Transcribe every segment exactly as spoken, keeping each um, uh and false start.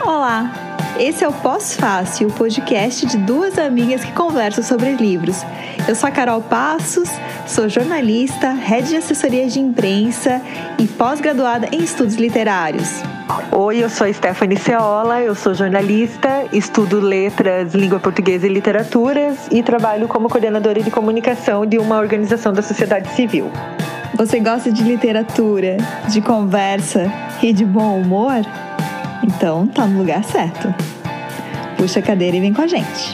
Olá, esse é o Pós-Fácil, o podcast de duas amigas que conversam sobre livros. Eu sou a Carol Passos, sou jornalista, head de assessoria de imprensa e pós-graduada em estudos literários. Oi, eu sou a Stephanie Ceola, eu sou jornalista, estudo letras, língua portuguesa e literaturas e trabalho como coordenadora de comunicação de uma organização da sociedade civil. Você gosta de literatura, de conversa e de bom humor? Então tá no lugar certo. Puxa a cadeira e vem com a gente.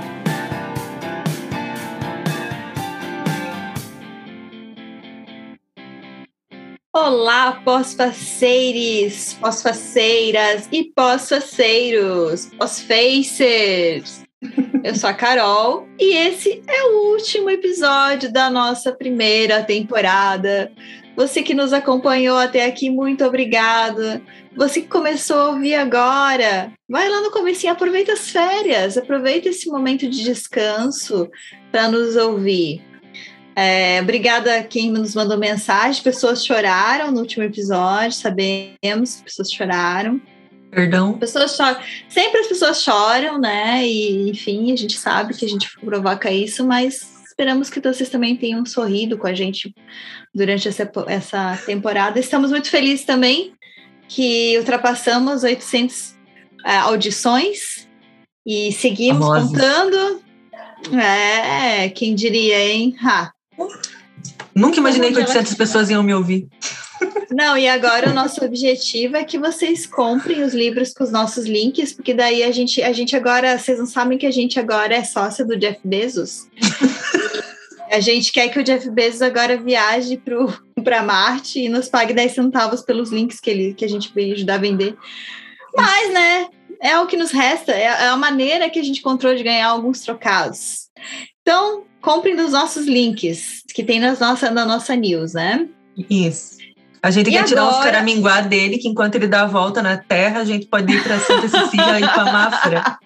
Olá, pós-faceires, pós-faceiras e pós-faceiros, pós-facers. Eu sou a Carol e esse é o último episódio da nossa primeira temporada. Você que nos acompanhou até aqui, muito obrigada. Você que começou a ouvir agora, vai lá no comecinho, aproveita as férias, aproveita esse momento de descanso para nos ouvir. É, obrigada a quem nos mandou mensagem. Pessoas choraram no último episódio, sabemos que pessoas choraram. Perdão. Pessoas choram. Sempre as pessoas choram, né? E, enfim, a gente sabe que a gente provoca isso, mas esperamos que vocês também tenham sorrido com a gente durante essa, essa temporada. Estamos muito felizes também que ultrapassamos oitocentas uh, audições e seguimos Famosas. contando. É, quem diria, hein? Ha. Nunca imaginei que oitocentas ela... pessoas iam me ouvir. Não, e agora o nosso objetivo é que vocês comprem os livros com os nossos links, porque daí a gente, a gente agora, vocês não sabem que a gente agora é sócia do Jeff Bezos. A gente quer que o Jeff Bezos agora viaje para Marte e nos pague dez centavos pelos links que, ele, que a gente veio ajudar a vender. Mas, né, é o que nos resta, é, é a maneira que a gente encontrou de ganhar alguns trocados. Então, comprem dos nossos links, que tem nas nossa, na nossa news, né? Isso. A gente e quer agora... tirar os caraminguá dele, que enquanto ele dá a volta na Terra, a gente pode ir para Santa Cecília e para Mafra.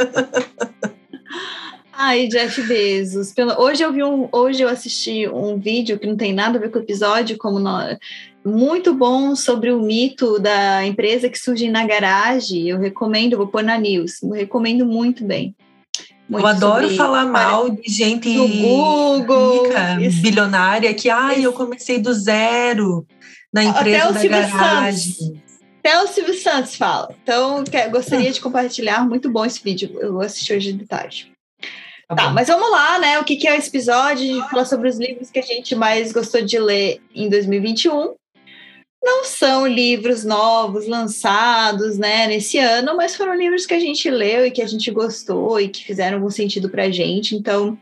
Ai, Jeff Bezos. Pelo... Hoje, eu vi um... Hoje eu assisti um vídeo que não tem nada a ver com o episódio, como nós... muito bom sobre o mito da empresa que surge na garagem. Eu recomendo, vou pôr na news. Eu recomendo muito bem. Muito eu adoro sobre... falar mal de gente no Google, rica, bilionária, que ai, eu comecei do zero na empresa da garagem. Santos. Até o Silvio Santos fala. Então, eu gostaria de compartilhar. Muito bom esse vídeo. Eu assisti hoje de tarde. Tá, tá mas vamos lá, né? O que, que é o episódio? A gente fala sobre os livros que a gente mais gostou de ler em dois mil e vinte e um. Não são livros novos, lançados, né, nesse ano, mas foram livros que a gente leu e que a gente gostou e que fizeram algum sentido pra gente. Então,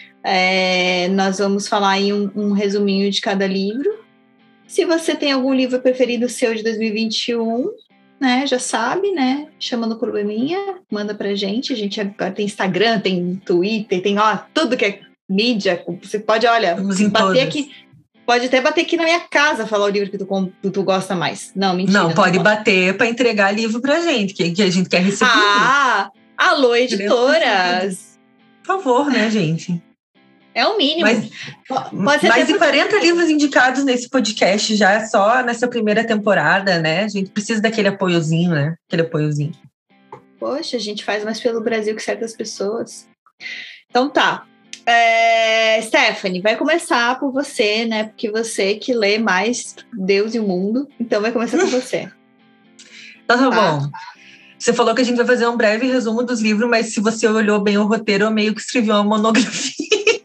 é, nós vamos falar aí um, um resuminho de cada livro. Se você tem algum livro preferido seu de dois mil e vinte e um, né, já sabe, né, chama no probleminha, manda pra gente. A gente agora tem Instagram, tem Twitter, tem ó, tudo que é mídia. Você pode, olha, bater todas. aqui... Pode até bater aqui na minha casa falar o livro que tu, que tu gosta mais. Não, mentira. Não, pode não bater para entregar livro pra gente, que, que a gente quer receber. Ah, alô, editoras. Por favor, né, gente? É o mínimo. Mas, Pode mais de quarenta livros indicados nesse podcast já, só nessa primeira temporada, né? A gente precisa daquele apoiozinho, né? Aquele apoiozinho. Poxa, a gente faz mais pelo Brasil que certas pessoas. Então tá. É, Stephanie, vai começar por você, né? Porque você que lê mais Deus e o mundo, então vai começar por você. Então tá, tá bom. Você falou que a gente vai fazer um breve resumo dos livros, mas se você olhou bem o roteiro, eu meio que escrevi uma monografia.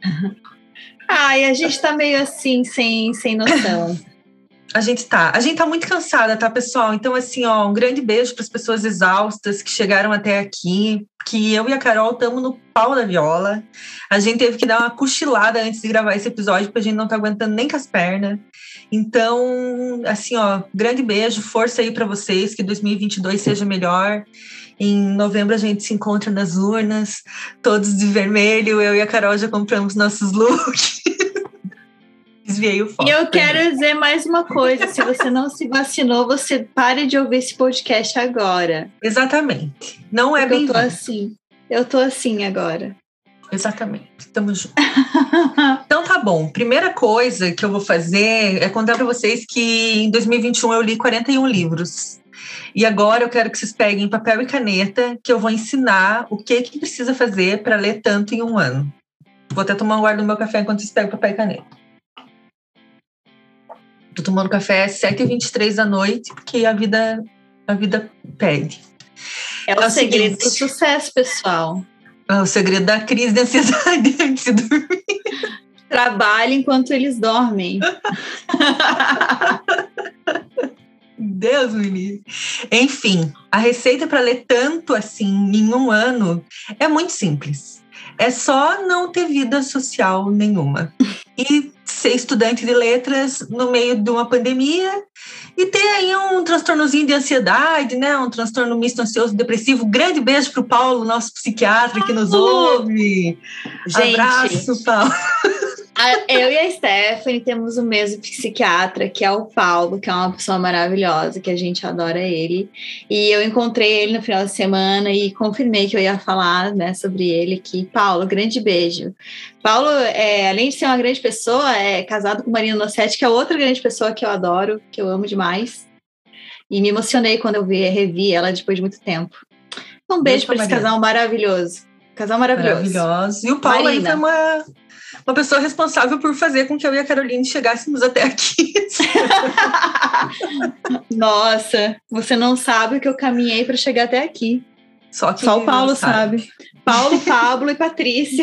Ai, a gente tá meio assim, sem, sem noção. A gente tá. A gente tá muito cansada, tá, pessoal? Então, assim, ó, um grande beijo para as pessoas exaustas que chegaram até aqui, que eu e a Carol estamos no pau da viola. A gente teve que dar uma cochilada antes de gravar esse episódio, porque a gente não tá aguentando nem com as pernas. Então, assim, ó, grande beijo, força aí para vocês, que dois mil e vinte e dois seja melhor. Em novembro a gente se encontra nas urnas, todos de vermelho. Eu e a Carol já compramos nossos looks. Desviei o foco. E eu quero dizer mais uma coisa. Se você não se vacinou, você pare de ouvir esse podcast agora. Exatamente. Não é bem. Eu tô assim. Eu tô assim agora. Exatamente. Estamos juntos. Então tá bom. Primeira coisa que eu vou fazer é contar para vocês que em dois mil e vinte e um eu li quarenta e um livros. E agora eu quero que vocês peguem papel e caneta, que eu vou ensinar o que, que precisa fazer para ler tanto em um ano. Vou até tomar um ar do meu café enquanto vocês pegam papel e caneta. Tô tomando café às sete e vinte e três da noite, porque a vida, a vida pede. É o, é o segredo seguinte, do sucesso, pessoal. É o segredo da crise de ansiedade antes de dormir. Trabalhe enquanto eles dormem. Deus me livre. Enfim, a receita para ler tanto assim em um ano é muito simples. É só não ter vida social nenhuma. E ser estudante de letras no meio de uma pandemia e ter aí um transtornozinho de ansiedade, né? Um transtorno misto ansioso depressivo. Grande beijo pro Paulo, nosso psiquiatra que nos ouve. Gente, abraço, Paulo. Eu e a Stephanie temos o mesmo psiquiatra, que é o Paulo, que é uma pessoa maravilhosa, que a gente adora ele. E eu encontrei ele no final de semana e confirmei que eu ia falar, né, sobre ele aqui. Paulo, grande beijo. Paulo, é, além de ser uma grande pessoa, é casado com Marina Nossetti, que é outra grande pessoa que eu adoro, que eu amo demais. E me emocionei quando eu vi, revi ela depois de muito tempo. Um beijo, beijo para esse casal maravilhoso. Casal maravilhoso. Maravilhoso. E o Paulo Marina. Aí foi uma... uma pessoa responsável por fazer com que eu e a Caroline chegássemos até aqui. Nossa, você não sabe o que eu caminhei para chegar até aqui. Só, que Só o Paulo sabe. sabe. Paulo, Pablo e Patrícia.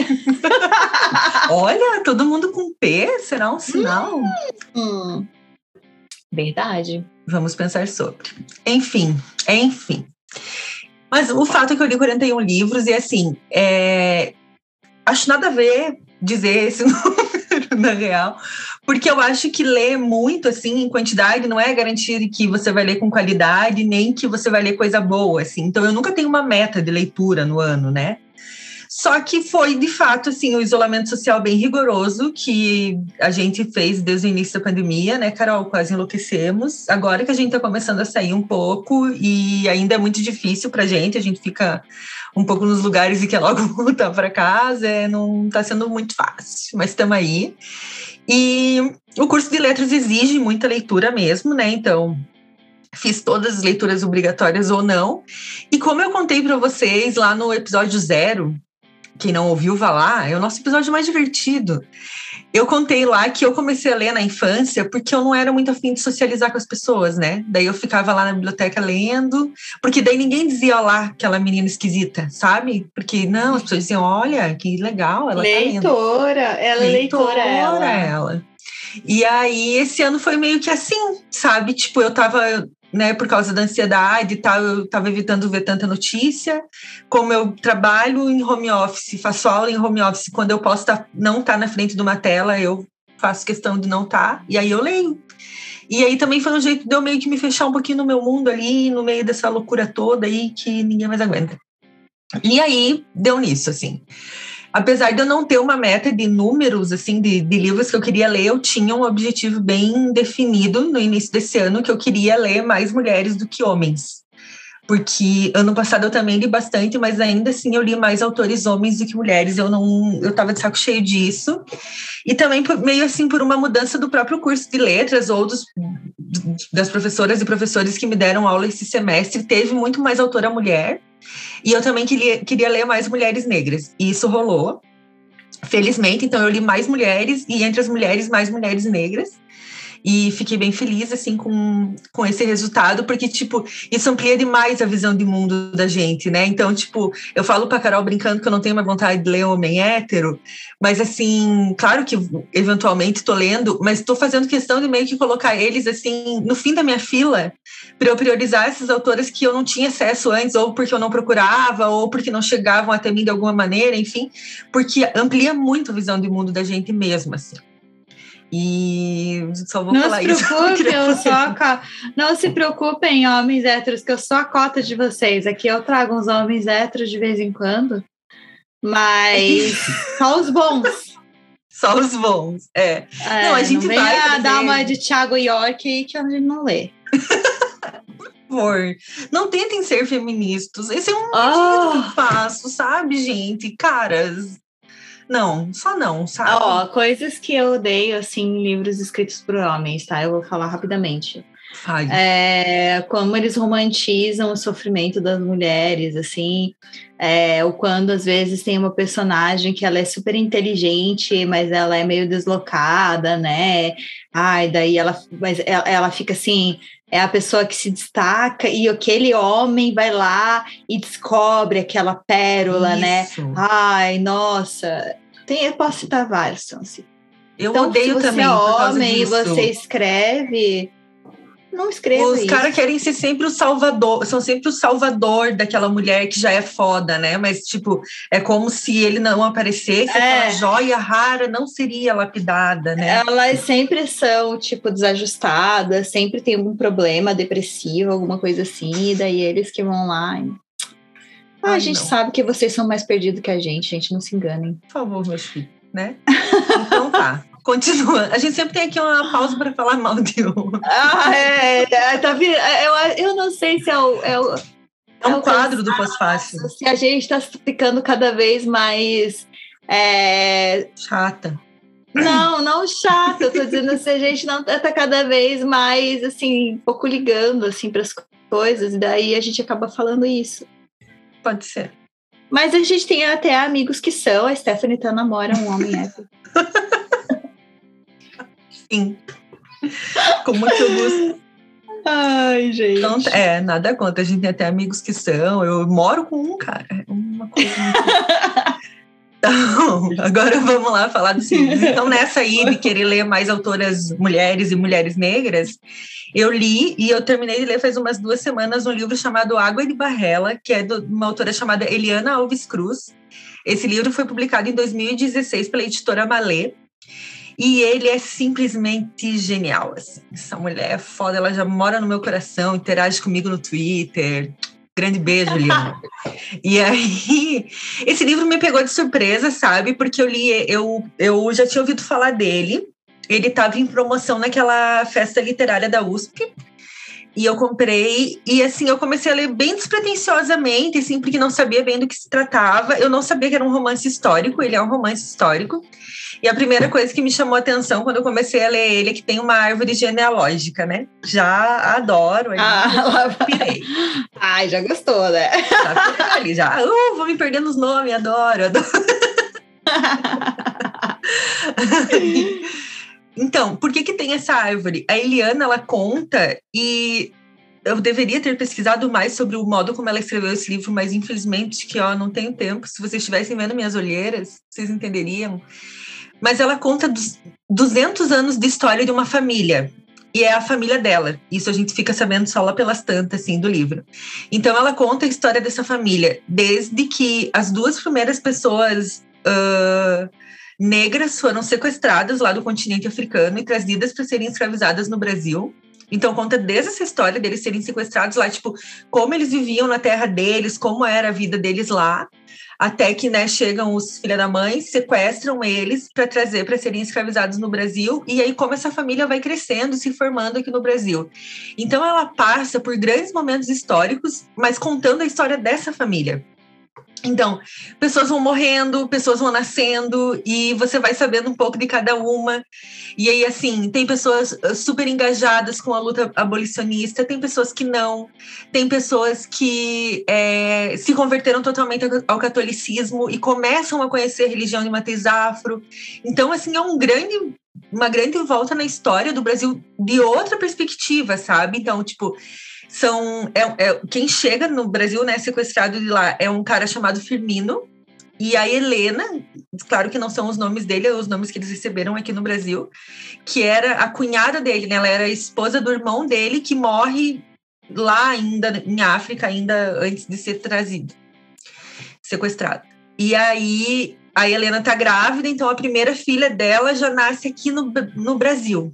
Olha, todo mundo com P, será um sinal? Hum, hum. Verdade. Vamos pensar sobre. Enfim, enfim. Mas o fato é que eu li quarenta e um livros e, assim, é... acho nada a ver dizer esse número, na real, porque eu acho que ler muito, assim, em quantidade, não é garantir que você vai ler com qualidade, nem que você vai ler coisa boa, assim. Então, eu nunca tenho uma meta de leitura no ano, né? Só que foi, de fato, assim, o isolamento social bem rigoroso que a gente fez desde o início da pandemia, né, Carol? Quase enlouquecemos. Agora que a gente tá começando a sair um pouco e ainda é muito difícil pra gente, a gente fica um pouco nos lugares e quer logo voltar para casa, é, não tá sendo muito fácil, mas estamos aí. E o curso de letras exige muita leitura mesmo, né? Então, fiz todas as leituras obrigatórias ou não. E como eu contei para vocês lá no episódio zero, quem não ouviu, vá lá, é o nosso episódio mais divertido. Eu contei lá que eu comecei a ler na infância porque eu não era muito afim de socializar com as pessoas, né? Daí eu ficava lá na biblioteca lendo, porque daí ninguém dizia, lá, aquela menina esquisita, sabe? Porque, não, as pessoas diziam, olha, que legal, ela leitora, tá lendo. Ela é leitora, ela. ela. E aí, esse ano foi meio que assim, sabe? Tipo, eu tava... né, por causa da ansiedade e tal, eu estava evitando ver tanta notícia. Como eu trabalho em home office, faço aula em home office, quando eu posso tá, não estar tá na frente de uma tela, eu faço questão de não estar, tá, e aí eu leio. E aí também foi um jeito de eu meio que me fechar um pouquinho no meu mundo ali, no meio dessa loucura toda aí que ninguém mais aguenta. E aí, deu nisso, assim. Apesar de eu não ter uma meta de números, assim, de, de livros que eu queria ler, eu tinha um objetivo bem definido no início desse ano, que eu queria ler mais mulheres do que homens. Porque ano passado eu também li bastante, mas ainda assim eu li mais autores homens do que mulheres. Eu não, eu tava de saco cheio disso. E também por, meio assim por uma mudança do próprio curso de letras ou dos, das professoras e professores que me deram aula esse semestre. Teve muito mais autora mulher. E eu também queria, queria ler mais mulheres negras. E isso rolou, felizmente. Então, eu li mais mulheres e, entre as mulheres, mais mulheres negras. E fiquei bem feliz, assim, com, com esse resultado, porque, tipo, isso amplia demais a visão de mundo da gente, né? Então, tipo, eu falo pra Carol brincando que eu não tenho mais vontade de ler homem hétero, mas, assim, claro que eventualmente tô lendo, mas tô fazendo questão de meio que colocar eles, assim, no fim da minha fila, para eu priorizar essas autoras que eu não tinha acesso antes, ou porque eu não procurava, ou porque não chegavam até mim de alguma maneira, enfim, porque amplia muito a visão de mundo da gente mesmo, assim. E só vou não falar se isso. Preocupe, eu sou a... Não se preocupem, homens héteros, que eu sou a cota de vocês. Aqui eu trago uns homens héteros de vez em quando, mas só os bons. Só os bons, é. é não, a gente não vai trazer... dar uma de Thiago York aí que a gente não lê. Por favor, não tentem ser feministas. Esse é um oh. que eu faço, sabe, gente? Caras... Não, só não, sabe? Ó, coisas que eu odeio, assim, em livros escritos por homens, tá? Eu vou falar rapidamente. É, como eles romantizam o sofrimento das mulheres, assim, é, ou quando às vezes tem uma personagem que ela é super inteligente, mas ela é meio deslocada, né? Ai, daí ela, mas ela, ela fica assim, é a pessoa que se destaca e aquele homem vai lá e descobre aquela pérola, Isso. né? Ai, nossa, tem, eu posso citar vários, assim. Eu então, odeio se você também é por causa homem disso. E você escreve, não escreva Os isso. caras querem ser sempre o salvador, são sempre o salvador daquela mulher que já é foda, né? Mas, tipo, é como se ele não aparecesse, É. aquela joia rara não seria lapidada, né? Elas sempre são, tipo, desajustadas, sempre tem algum problema depressivo, alguma coisa assim, e daí eles que vão lá. E... Ah, Ai, a gente não. sabe que vocês são mais perdidos que a gente, gente, não se enganem. Por favor, meus filhos, né? Então tá. Continua. A gente sempre tem aqui uma pausa para falar mal de um. Ah, é, é, tá vendo? Eu, eu não sei se é o. É, o, é um é o quadro do Pós-Fácil. Se a gente está ficando cada vez mais. É... Chata. Não, não chata. Eu tô dizendo se a gente não tá cada vez mais, assim, um pouco ligando, assim, para as coisas, e daí a gente acaba falando isso. Pode ser. Mas a gente tem até amigos que são. A Stephanie tá namora um homem hétero. Sim. Com muito gosto. Ai, gente. Então, é, nada contra. A gente tem até amigos que são. Eu moro com um, cara. É uma coisa muito... Então, agora vamos lá falar do seguinte. Então, nessa aí de querer ler mais autoras mulheres e mulheres negras, eu li e eu terminei de ler faz umas duas semanas um livro chamado Água de Barrela, que é de uma autora chamada Eliana Alves Cruz. Esse livro foi publicado em dois mil e dezesseis pela editora Malê. E ele é simplesmente genial, assim. Essa mulher é foda, ela já mora no meu coração, interage comigo no Twitter. Grande beijo, Eliana. E aí, esse livro me pegou de surpresa, sabe? Porque eu li, eu, eu já tinha ouvido falar dele. Ele estava em promoção naquela festa literária da U S P. E eu comprei, e assim, eu comecei a ler bem despretensiosamente, assim, porque não sabia bem do que se tratava. Eu não sabia que era um romance histórico, ele é um romance histórico. E a primeira coisa que me chamou a atenção quando eu comecei a ler ele é que tem uma árvore genealógica, né? Já adoro. Ali, ah, pirei. Ai, já gostou, né? Já pirei ali, já. Uh, vou me perder nos nomes, adoro, adoro. Então, por que que tem essa árvore? A Eliana, ela conta, e eu deveria ter pesquisado mais sobre o modo como ela escreveu esse livro, mas infelizmente que ó, não tenho tempo. Se vocês estivessem vendo minhas olheiras, vocês entenderiam. Mas ela conta dos duzentos anos de história de uma família. E é a família dela. Isso a gente fica sabendo só lá pelas tantas, assim, do livro. Então, ela conta a história dessa família. Desde que as duas primeiras pessoas uh, negras foram sequestradas lá do continente africano e trazidas para serem escravizadas no Brasil. Então, conta desde essa história deles serem sequestrados lá, tipo, como eles viviam na terra deles, como era a vida deles lá. Até que, né, chegam os filhos da mãe, sequestram eles para trazer para serem escravizados no Brasil, e aí como essa família vai crescendo, se formando aqui no Brasil. Então ela passa por grandes momentos históricos, mas contando a história dessa família. Então, pessoas vão morrendo, pessoas vão nascendo, e você vai sabendo um pouco de cada uma. E aí, assim, tem pessoas super engajadas com a luta abolicionista, tem pessoas que não, tem pessoas que é, se converteram totalmente ao catolicismo e começam a conhecer a religião de matriz afro. Então, assim, é um grande, uma grande volta na história do Brasil de outra perspectiva, sabe? Então, tipo... São, é, é, quem chega no Brasil, né, sequestrado de lá, é um cara chamado Firmino, e a Helena, claro que não são os nomes dele, os nomes que eles receberam aqui no Brasil, que era a cunhada dele, né, ela era a esposa do irmão dele, que morre lá ainda, em África, ainda antes de ser trazido, sequestrado. E aí, a Helena tá grávida, então a primeira filha dela já nasce aqui no, no Brasil,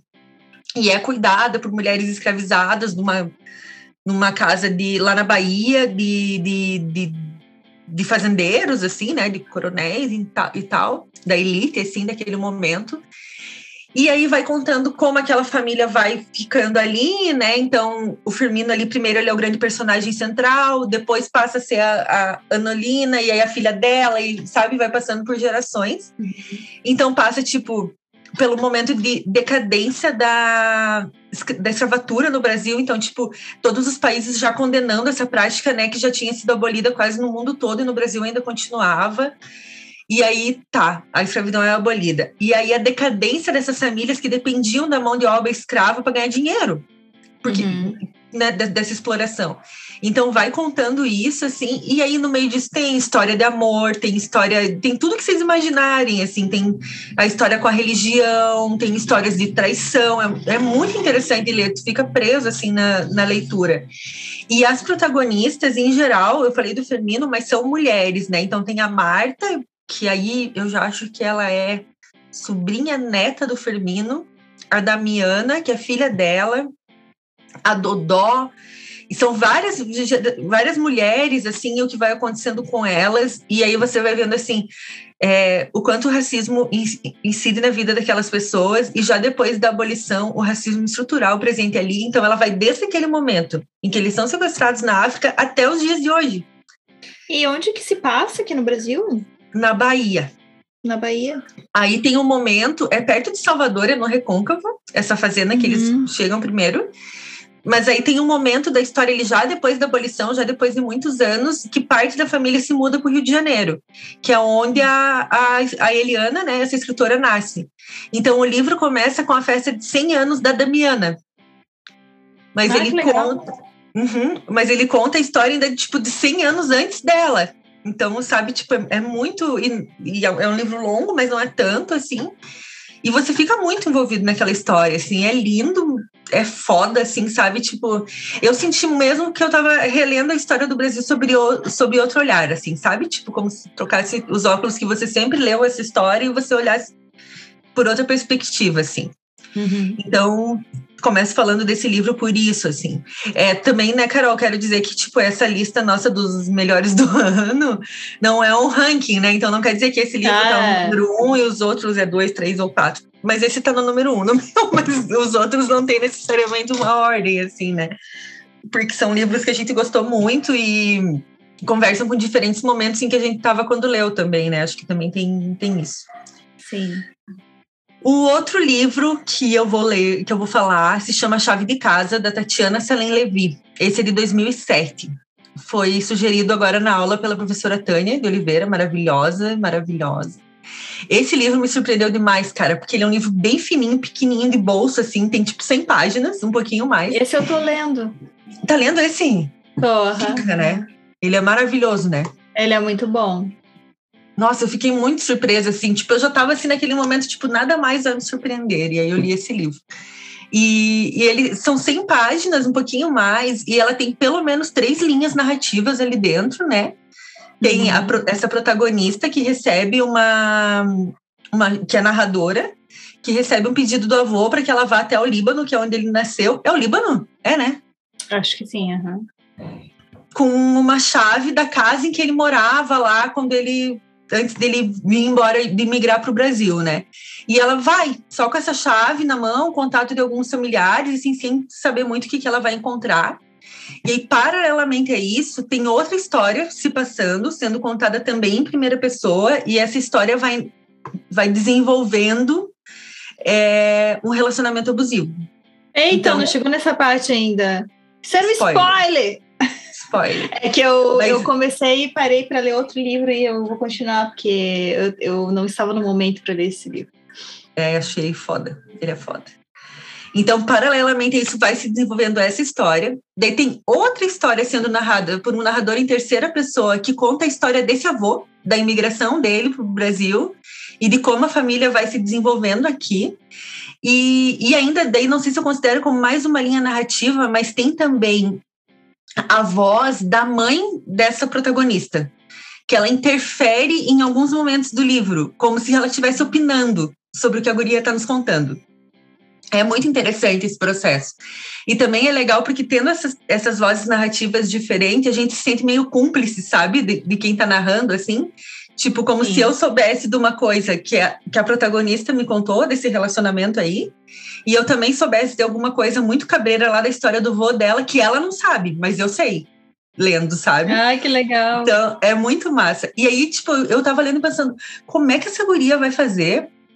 e é cuidada por mulheres escravizadas numa... numa casa de, lá na Bahia, de, de, de, de fazendeiros, assim, né, de coronéis e tal, e tal, da elite, assim, daquele momento. E aí vai contando como aquela família vai ficando ali, né, então o Firmino ali, primeiro ele é o grande personagem central, depois passa a ser a, a Anolina, e aí a filha dela, e sabe, vai passando por gerações. Uhum. Então passa, tipo... pelo momento de decadência da, da escravatura no Brasil. Então, tipo, todos os países já condenando essa prática, né, que já tinha sido abolida quase no mundo todo e no Brasil ainda continuava. E aí, tá, a escravidão é abolida. E aí a decadência dessas famílias que dependiam da mão de obra escrava para ganhar dinheiro. Porque, uhum. né, dessa exploração. Então vai contando isso, assim, e aí no meio disso tem história de amor, tem história, tem tudo que vocês imaginarem, assim, tem a história com a religião, tem histórias de traição, é, é muito interessante ler, tu fica preso, assim, na, na leitura. E as protagonistas, em geral, eu falei do Firmino, mas são mulheres, né, então tem a Marta, que aí eu já acho que ela é sobrinha neta do Firmino, a Damiana, que é filha dela, a Dodó, e são várias, várias mulheres, assim, o que vai acontecendo com elas, e aí você vai vendo, assim, é, o quanto o racismo incide na vida daquelas pessoas, e já depois da abolição, o racismo estrutural presente ali, então ela vai desde aquele momento em que eles são sequestrados na África até os dias de hoje. E onde que se passa aqui no Brasil? Na Bahia. Na Bahia. Aí tem um momento, é perto de Salvador, é no Recôncavo, essa fazenda que uhum. eles chegam primeiro. Mas aí tem um momento da história, ele já depois da abolição, já depois de muitos anos, que parte da família se muda para o Rio de Janeiro, que é onde a, a, a Eliana, né, essa escritora, nasce. Então o livro começa com a festa de cem anos da Damiana. Mas, ah, ele, conta, uhum, mas ele conta a história ainda tipo, de cem anos antes dela. Então, sabe, tipo, é, é muito... E, e é um livro longo, mas não é tanto, assim. E você fica muito envolvido naquela história, assim, é lindo, é foda, assim, sabe? Tipo, eu senti mesmo que eu tava relendo a história do Brasil sobre, o, sobre outro olhar, assim, sabe? Tipo, como se trocasse os óculos que você sempre leu essa história e você olhasse por outra perspectiva, assim. Uhum. Então, começo falando desse livro por isso, assim. É, também, né, Carol, quero dizer que, tipo, essa lista nossa dos melhores do ano não é um ranking, né? Então, não quer dizer que esse livro ah. tá no número um e os outros é dois, três ou quatro. Mas esse tá no número um, no meu, mas os outros não tem necessariamente uma ordem, assim, né? Porque são livros que a gente gostou muito e conversam com diferentes momentos em que a gente tava quando leu também, né? Acho que também tem, tem isso. Sim. O outro livro que eu vou ler, que eu vou falar, se chama Chave de Casa, da Tatiana Salem Levi. Esse é de dois mil e sete. Foi sugerido agora na aula pela professora Tânia de Oliveira, maravilhosa, maravilhosa. Esse livro me surpreendeu demais, cara, porque ele é um livro bem fininho, pequenininho, de bolsa, assim, tem tipo cem páginas, um pouquinho mais. Esse eu tô lendo. Tá lendo esse? Porra. Fica, né? Ele é maravilhoso, né? Ele é muito bom. Nossa, eu fiquei muito surpresa, assim, tipo, eu já tava assim naquele momento, tipo, nada mais vai me surpreender, e aí eu li esse livro. E, e ele são cem páginas, um pouquinho mais, e ela tem pelo menos três linhas narrativas ali dentro, né? Tem uhum. a, essa protagonista que recebe uma, uma, que é narradora, que recebe um pedido do avô para que ela vá até o Líbano, que é onde ele nasceu. É o Líbano? É, né? Acho que sim, aham. Uhum. Com uma chave da casa em que ele morava lá, quando ele... antes dele vir embora, de migrar para o Brasil, né? E ela vai, só com essa chave na mão, contato de alguns familiares, assim, sem saber muito o que, que ela vai encontrar. E aí, paralelamente a isso, tem outra história se passando, sendo contada também em primeira pessoa, e essa história vai, vai desenvolvendo é, um relacionamento abusivo. Eita, então, não chegou nessa parte ainda. Isso era um spoiler! spoiler. Spoiler. É que eu, Mas... eu comecei e parei para ler outro livro e eu vou continuar, porque eu, eu não estava no momento para ler esse livro. É, achei foda. Ele é foda. Então, paralelamente a isso, vai se desenvolvendo essa história. Daí tem outra história sendo narrada por um narrador em terceira pessoa que conta a história desse avô, da imigração dele para o Brasil e de como a família vai se desenvolvendo aqui. E, e ainda daí, não sei se eu considero como mais uma linha narrativa, mas tem também a voz da mãe dessa protagonista, que ela interfere em alguns momentos do livro, como se ela estivesse opinando sobre o que a guria está nos contando. É muito interessante esse processo. E também é legal porque tendo essas, essas vozes narrativas diferentes, a gente se sente meio cúmplice, sabe? De, de quem está narrando, assim. Tipo, como Sim. se eu soubesse de uma coisa que a, que a protagonista me contou, desse relacionamento aí, e eu também soubesse de alguma coisa muito cabreira lá da história do vô dela, que ela não sabe, mas eu sei, lendo, sabe? Ai, que legal. Então, é muito massa. E aí, tipo, eu tava lendo e pensando, como é que essa guria vai fazer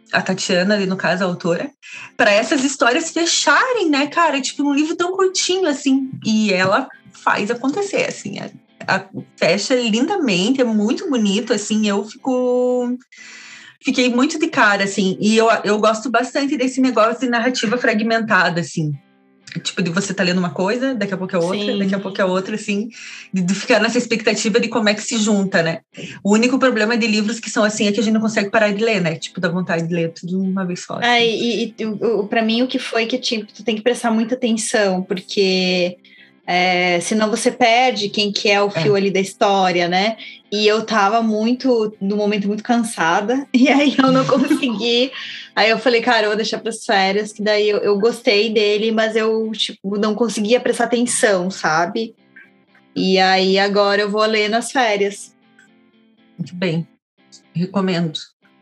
a Tatiana, ali no caso, a autora, para essas histórias fecharem, né, cara? Tipo, um livro tão curtinho, assim. E ela faz acontecer, assim. A, a, fecha lindamente, é muito bonito, assim. Eu fico... Fiquei muito de cara, assim. E eu, eu gosto bastante desse negócio de narrativa fragmentada, assim. Tipo, de você tá lendo uma coisa, daqui a pouco é outra, Sim. daqui a pouco é outra, assim, de, de ficar nessa expectativa de como é que se junta, né? O único problema de livros que são assim é que a gente não consegue parar de ler, né? Tipo, dá vontade de ler tudo uma vez só. Assim. É, e, e o, pra mim o que foi que tipo, tu tem que prestar muita atenção, porque é, senão você perde quem que é o fio é. ali da história, né? E eu tava muito, no momento, muito cansada, e aí eu não consegui. Aí eu falei, cara, eu vou deixar para as férias, que daí eu, eu gostei dele, mas eu, tipo, não conseguia prestar atenção, sabe? E aí agora eu vou ler nas férias. Muito bem, recomendo.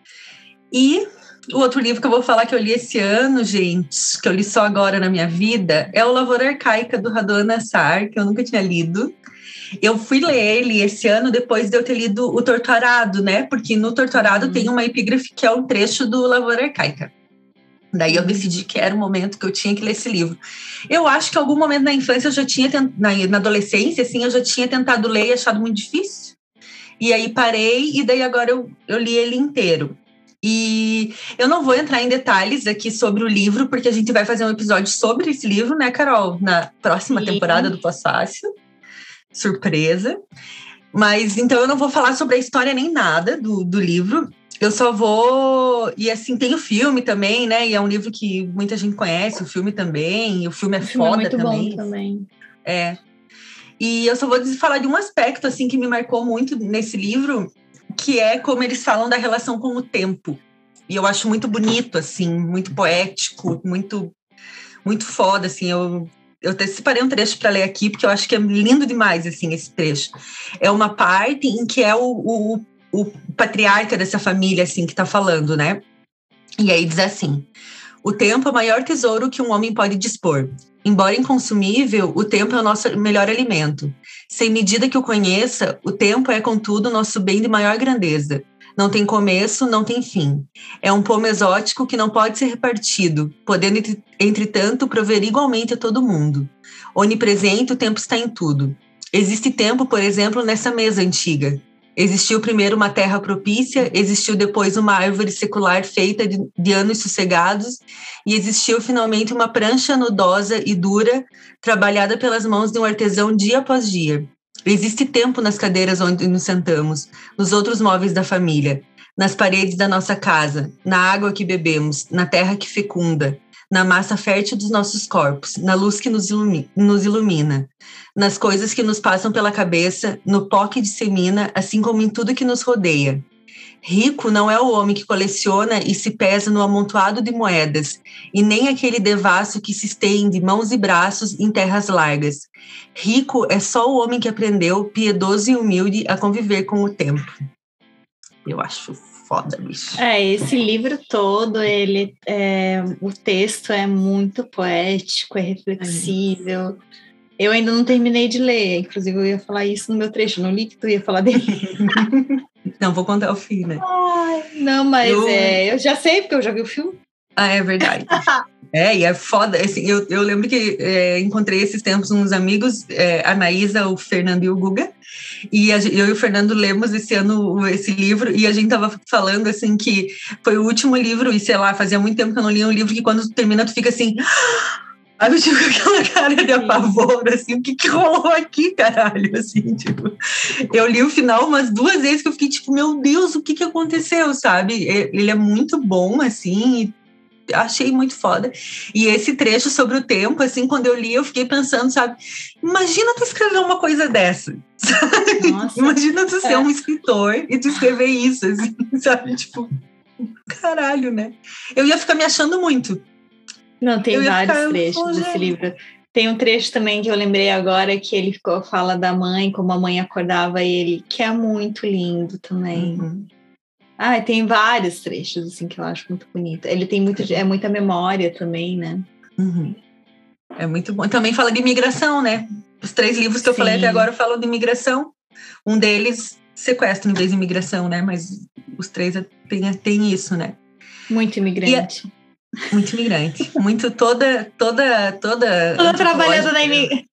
E o outro livro que eu vou falar que eu li esse ano, gente, que eu li só agora na minha vida, é O Lavoura Arcaica, do Radovan Nassar, que eu nunca tinha lido. Eu fui ler ele esse ano depois de eu ter lido O Torturado, né? Porque no Torturado uhum. tem uma epígrafe que é um trecho do Lavoura Arcaica. Daí eu decidi que era o momento que eu tinha que ler esse livro. Eu acho que em algum momento na infância, eu já tinha tent... na, na adolescência, assim, eu já tinha tentado ler e achado muito difícil. E aí parei, e daí agora eu, eu li ele inteiro. E eu não vou entrar em detalhes aqui sobre o livro, porque a gente vai fazer um episódio sobre esse livro, né, Carol? Na próxima Sim. temporada do Pós-Fácil. Surpresa. Mas, então, eu não vou falar sobre a história nem nada do, do livro. Eu só vou... E, assim, tem o filme também, né? E é um livro que muita gente conhece, o filme também. E o filme é o filme foda é muito também. Bom também. É. E eu só vou falar de um aspecto, assim, que me marcou muito nesse livro, que é como eles falam da relação com o tempo. E eu acho muito bonito, assim, muito poético, muito, muito foda, assim. Eu, eu até separei um trecho para ler aqui, porque eu acho que é lindo demais, assim, esse trecho. É uma parte em que é o, o, o patriarca dessa família, assim, que está falando, né? E aí diz assim: o tempo é o maior tesouro que um homem pode dispor. Embora inconsumível, o tempo é o nosso melhor alimento. Sem medida que o conheça, o tempo é, contudo, nosso bem de maior grandeza. Não tem começo, não tem fim. É um pomo exótico que não pode ser repartido, podendo, entretanto, prover igualmente a todo mundo. Onipresente, o tempo está em tudo. Existe tempo, por exemplo, nessa mesa antiga. Existiu primeiro uma terra propícia, existiu depois uma árvore secular feita de, de anos sossegados, e existiu finalmente uma prancha nudosa e dura, trabalhada pelas mãos de um artesão dia após dia. Existe tempo nas cadeiras onde nos sentamos, nos outros móveis da família, nas paredes da nossa casa, na água que bebemos, na terra que fecunda, na massa fértil dos nossos corpos, na luz que nos ilumina, nos ilumina, nas coisas que nos passam pela cabeça, no pó que dissemina, assim como em tudo que nos rodeia. Rico não é o homem que coleciona e se pesa no amontoado de moedas, e nem aquele devasso que se estende mãos e braços em terras largas. Rico é só o homem que aprendeu, piedoso e humilde, a conviver com o tempo. Eu acho foda, bicho. É, esse livro todo, ele é, o texto é muito poético, é reflexível. Eu ainda não terminei de ler, inclusive eu ia falar isso no meu trecho, não li que tu ia falar dele. Não, vou contar o fim, né? Ai, não, mas eu... É, eu já sei, porque eu já vi o filme. Ah, é verdade. É, e é foda. Assim, eu, eu lembro que é, encontrei esses tempos uns amigos, é, a Naísa, o Fernando e o Guga, e a, eu e o Fernando lemos esse ano esse livro, e a gente tava falando, assim, que foi o último livro, e sei lá, fazia muito tempo que eu não lia um livro que quando tu termina, tu fica assim... Aí eu tive aquela cara de apavoro, assim, o que que rolou aqui, caralho, assim, tipo... Eu li o final umas duas vezes que eu fiquei, tipo, meu Deus, o que que aconteceu, sabe? Ele é muito bom, assim, e achei muito foda. E esse trecho sobre o tempo, assim, quando eu li, eu fiquei pensando, sabe? Imagina tu escrever uma coisa dessa, sabe? Nossa, imagina tu ser é. um escritor e tu escrever isso, assim, sabe? Tipo, caralho, né? Eu ia ficar me achando muito. Não, tem vários ficar, trechos desse livro. Tem um trecho também que eu lembrei agora, que ele ficou, fala da mãe, como a mãe acordava ele, que é muito lindo também. Uhum. Ah, tem vários trechos, assim, que eu acho muito bonito. Ele tem muito, é muita memória também, né? Uhum. É muito bom. Também fala de imigração, né? Os três livros que Sim. eu falei até agora falam de imigração. Um deles, sequestro em vez de imigração, né? Mas os três tem, tem isso, né? Muito imigrante. E, muito imigrante. Muito toda, toda, toda... Toda trabalhando na imigração.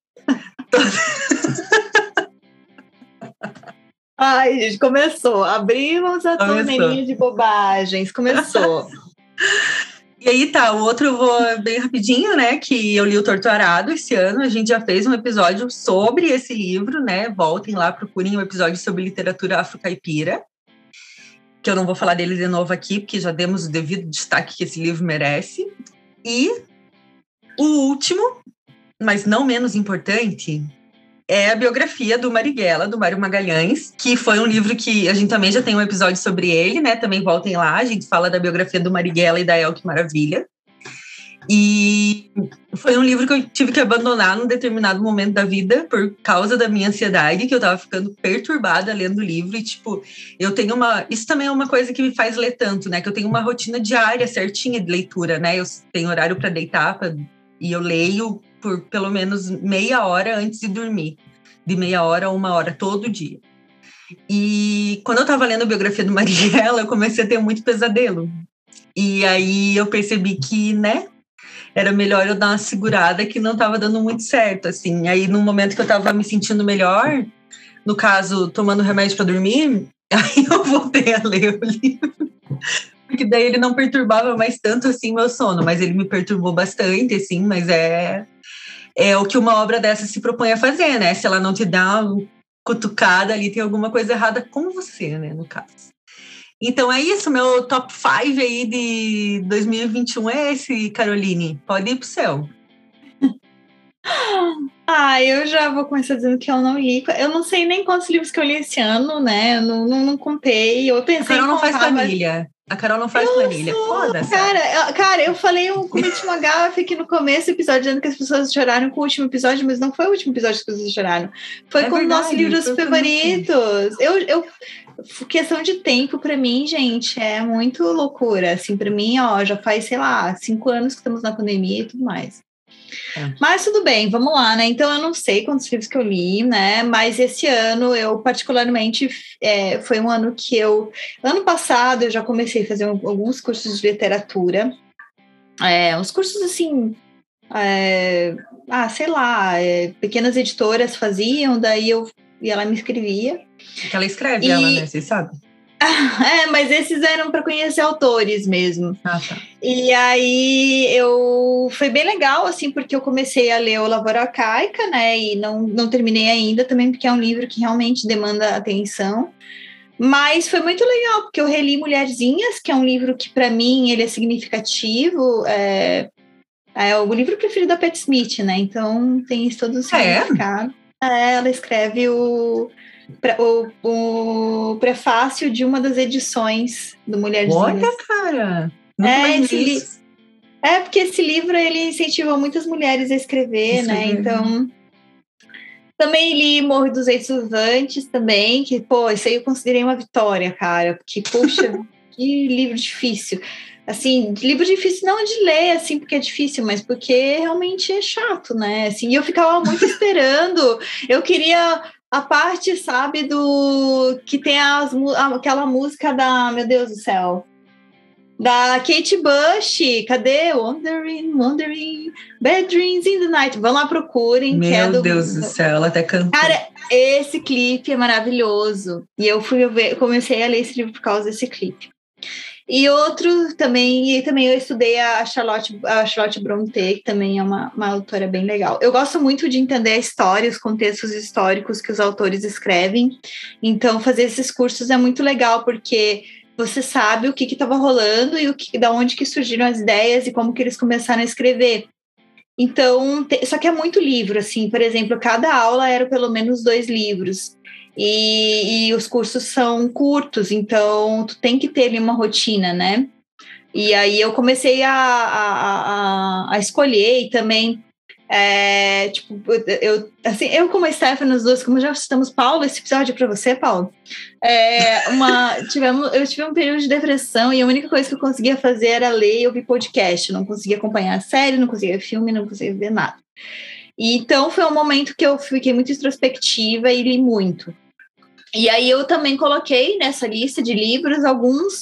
Ai, gente, começou. Abrimos a torneirinha de bobagens. Começou. E aí tá, o outro eu vou bem rapidinho, né, que eu li o Torto Arado esse ano, a gente já fez um episódio sobre esse livro, né, voltem lá, procurem um episódio sobre literatura afro-caipira, que eu não vou falar dele de novo aqui, porque já demos o devido destaque que esse livro merece. E o último, mas não menos importante, é a biografia do Marighella, do Mário Magalhães, que foi um livro que a gente também já tem um episódio sobre ele, né? Também voltem lá, a gente fala da biografia do Marighella e da El Que Maravilha. E foi um livro que eu tive que abandonar num determinado momento da vida por causa da minha ansiedade, que eu tava ficando perturbada lendo o livro. E, tipo, eu tenho uma... Isso também é uma coisa que me faz ler tanto, né? Que eu tenho uma rotina diária certinha de leitura, né? Eu tenho horário para deitar pra... e eu leio por pelo menos meia hora antes de dormir. De meia hora a uma hora, todo dia. E quando eu estava lendo a biografia do Marighella, eu comecei a ter muito pesadelo. E aí eu percebi que, né, era melhor eu dar uma segurada, que não estava dando muito certo, assim. Aí, no momento que eu estava me sentindo melhor, no caso, tomando remédio para dormir, aí eu voltei a ler o livro. Porque daí ele não perturbava mais tanto, assim, meu sono. Mas ele me perturbou bastante, assim, mas é... É o que uma obra dessa se propõe a fazer, né? Se ela não te dá uma cutucada ali, tem alguma coisa errada com você, né? No caso. Então é isso, meu top cinco aí de dois mil e vinte e um é esse, Caroline. Pode ir pro céu. Ah, eu já vou começar dizendo que eu não li. Eu não sei nem quantos livros que eu li esse ano, né? Eu não, não, não contei. Eu pensei A Carol não faz contava... planilha. A Carol não faz eu planilha. Sou... Foda-se. Cara, cara, eu falei, eu cometi uma gafe aqui no começo do episódio, dizendo que as pessoas choraram com o último episódio, mas não foi o último episódio que as pessoas choraram. Foi é com os nossos livros favoritos. Eu, eu, questão de tempo, pra mim, gente, é muito loucura. Assim, pra mim, ó, já faz, sei lá, cinco anos que estamos na pandemia e tudo mais. É. Mas tudo bem, vamos lá, né? Então eu não sei quantos livros que eu li, né? Mas esse ano eu particularmente é, foi um ano que eu... Ano passado eu já comecei a fazer um, alguns cursos de literatura. É, uns cursos assim... É, ah, sei lá, é, pequenas editoras faziam, daí eu ia lá e me inscrevia. Que ela escreve, e... ela, né? Vocês sabem? É, mas esses eram para conhecer autores mesmo. Ah, tá. E aí eu foi bem legal, assim, porque eu comecei a ler o Lavoura Arcaica, né? E não, não terminei ainda também, porque é um livro que realmente demanda atenção. Mas foi muito legal, porque eu reli Mulherzinhas, que é um livro que, para mim, ele é significativo. É, é o livro preferido da Pat Smith, né? Então tem isso todo o significado. É? É, ela escreve o... O, o prefácio de uma das edições do Mulherzinhas. Olha, cara! É, esse li... é, porque esse livro ele incentiva muitas mulheres a escrever, isso né? É. Então, também li Morro dos Eitos Uvantes também, que, pô, isso aí eu considerei uma vitória, cara. Porque, poxa, que livro difícil. Assim, livro difícil não de ler, assim, porque é difícil, mas porque realmente é chato, né? Assim, e eu ficava muito esperando. Eu queria... A parte, sabe, do... Que tem as, aquela música da... Meu Deus do céu. Da Kate Bush. Cadê? Wandering, Wandering, Bad Dreams in the Night. Vão lá, procurem. Meu que é do... Deus do céu, ela até cantou. Cara, esse clipe é maravilhoso. E eu fui ver, comecei a ler esse livro por causa desse clipe. E outro também, e também eu estudei a Charlotte, a Charlotte Brontë, que também é uma, uma autora bem legal. Eu gosto muito de entender a história, os contextos históricos que os autores escrevem. Então, fazer esses cursos é muito legal, porque você sabe o que estava rolando e o que, da onde que surgiram as ideias e como que eles começaram a escrever. Então, te, só que é muito livro, assim. Por exemplo, cada aula era pelo menos dois livros. E, e os cursos são curtos, então tu tem que ter ali uma rotina, né? E aí eu comecei a, a, a, a escolher e também, é, tipo, eu, assim, eu como a Stephanie, as duas, como já citamos, Paulo, esse episódio é para você, Paulo, é, uma, tivemos, eu tive um período de depressão e a única coisa que eu conseguia fazer era ler e ouvir podcast, eu não conseguia acompanhar a série, não conseguia ver filme, não conseguia ver nada. E, então foi um momento que eu fiquei muito introspectiva e li muito. E aí eu também coloquei nessa lista de livros alguns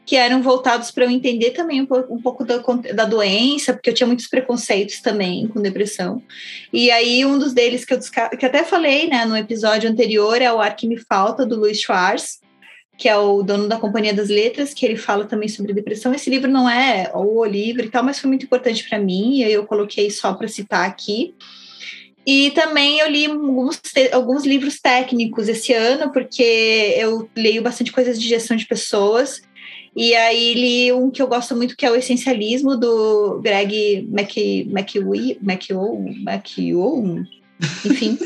que eram voltados para eu entender também um pouco, um pouco da, da doença, porque eu tinha muitos preconceitos também com depressão. E aí um dos deles que eu que até falei, né, no episódio anterior é o Ar que Me Falta, do Louis Schwartz, que é o dono da Companhia das Letras, que ele fala também sobre depressão. Esse livro não é o livro e tal, mas foi muito importante para mim, e aí eu coloquei só para citar aqui. E também eu li alguns, alguns livros técnicos esse ano, porque eu leio bastante coisas de gestão de pessoas. E aí li um que eu gosto muito, que é o Essencialismo, do Greg McKeown, McKeown, McKeown, enfim.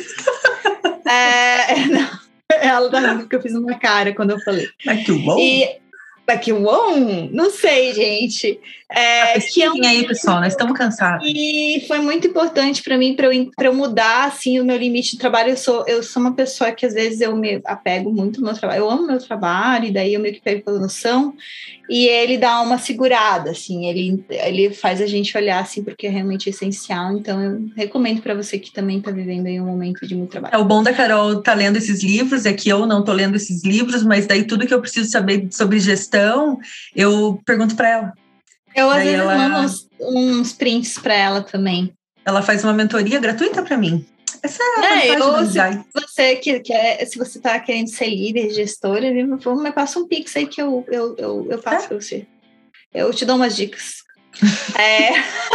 é, não, ela tá rindo porque eu fiz uma cara quando eu falei. McKeown? E McKeown? Não sei, gente. É, ah, que é um... aí, pessoal, nós estamos cansados. E foi muito importante para mim, para eu, eu mudar assim, o meu limite de trabalho. Eu sou, eu sou uma pessoa que às vezes eu me apego muito ao meu trabalho. Eu amo meu trabalho, e daí eu meio que pego pela noção. E ele dá uma segurada, assim, ele, ele faz a gente olhar assim, porque é realmente essencial. Então eu recomendo para você que também está vivendo aí um momento de muito trabalho. É o bom da Carol tá lendo esses livros, é que eu não tô lendo esses livros, mas daí tudo que eu preciso saber sobre gestão, eu pergunto para ela. Eu, às daí vezes, ela... mando uns, uns prints para ela também. Ela faz uma mentoria gratuita para mim. Essa é a é, eu, se você que quer, se você está querendo ser líder, gestora, me passa um pix aí que eu, eu, eu, eu passo é? para você. Eu te dou umas dicas. é...